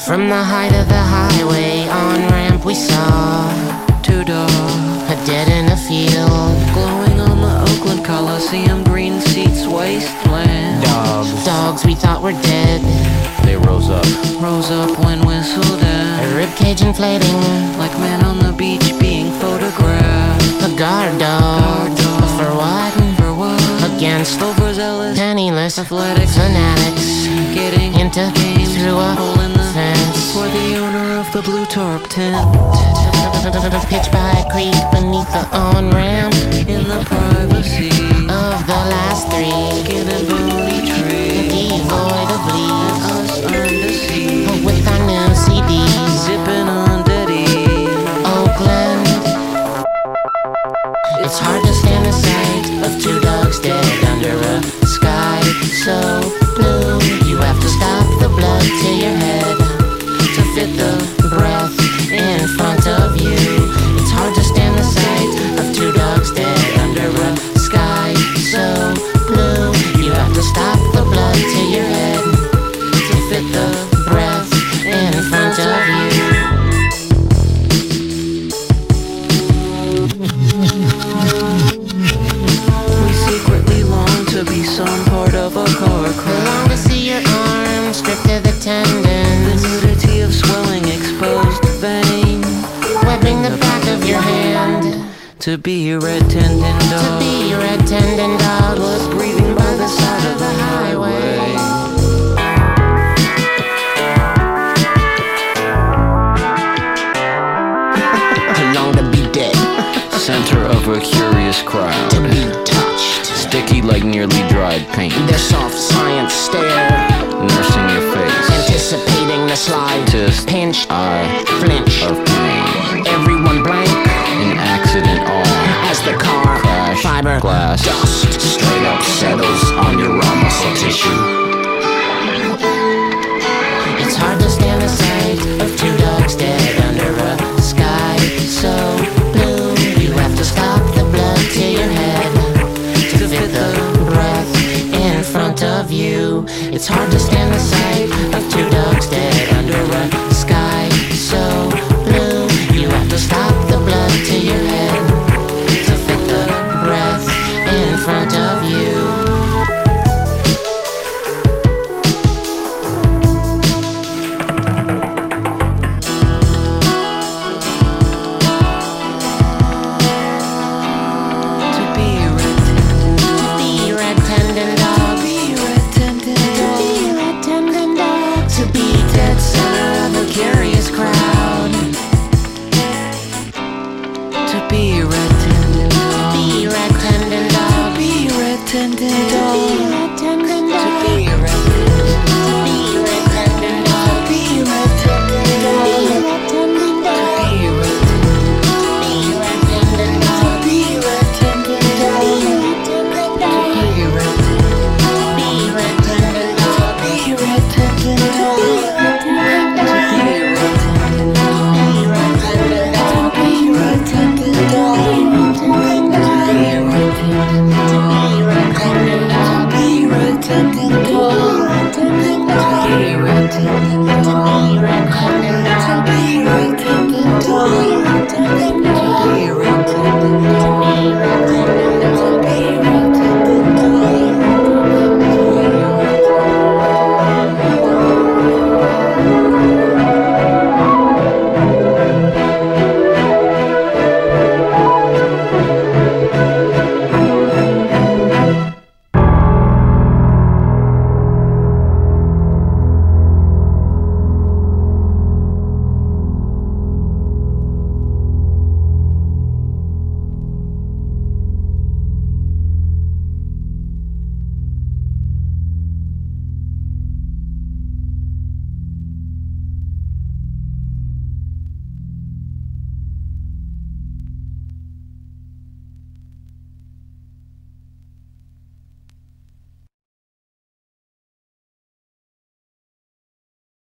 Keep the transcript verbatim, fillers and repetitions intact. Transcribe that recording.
From the height of the highway on-ramp we saw two dogs, a dead in a field, glowing on the Oakland Coliseum, green seats, wasteland. Dogs, dogs we thought were dead, they rose up, rose up when whistled at, a ribcage inflating like man on the beach being photographed. a guard dog, Guard dog. for what? For what? Against Overzealous penniless athletics, fanatics, getting into games through a hole in the fence, for the owner of the blue tarp tent. pitch by a creek beneath the on-ramp In the privacy of the last three, skin and bony tree, devoid of leaves, us undeceived, with our new C Ds, zipping on Diddy. Oakland. It's hard to stand the sight of two dogs dead under a sky so blue. You have to stop the blood to your head to fit the breath in front of you. It's hard to stand the sight of two dogs dead under a sky so blue. You have to stop the blood to your head to fit the breath in front of you. We secretly long to be some part of a car crash. Long to see your arms stripped to the The tendons, nudity of swelling exposed vein. webbing the back of your hand. To be a red tendon To dog, be a red tendon dog, blood breathing by the side of the highway. Long to be dead, center of a curious crowd, to be touched. sticky like nearly dried paint, Their soft science stare, nursing your face, anticipating the slide. Tis Pinch, eye flinch, of pain, everyone blank an accident all, as the car crash, fiber glass, dust straight up settles on your raw muscle tissue. It's hard to stand the sight of two dogs dead under a sky so blue. You have to stop the blood to your head to fit the breath in front of you. It's hard to stand the sight of two dogs dead under a sky so blue. You have to stop the blood to your head to fit the breath in front of you. To be a red tendon dog, Be a red tendon dog, be a red tendon dog, be a red tendon dog, to be dead center of a curious crowd. To be a red tendon dog, be a red tendon dog, be a red tendon be a dog, red tendon to dog, be a red tendon dog, be a red tendon dog, be a red tendon be a dog, red tendon dog, be a red be a red tendon dog, be a red tendon dog, be a red tendon dog, be a red tendon dog, be a red tendon dog, be a red tendon dog, be a red tendon dog, be a red tendon dog, be a red tendon dog, be a red tendon dog, be a red tendon dog, be a red tendon dog, be a red tendon dog, be a red tendon dog, be a red tendon dog, be a red tendon dog. be a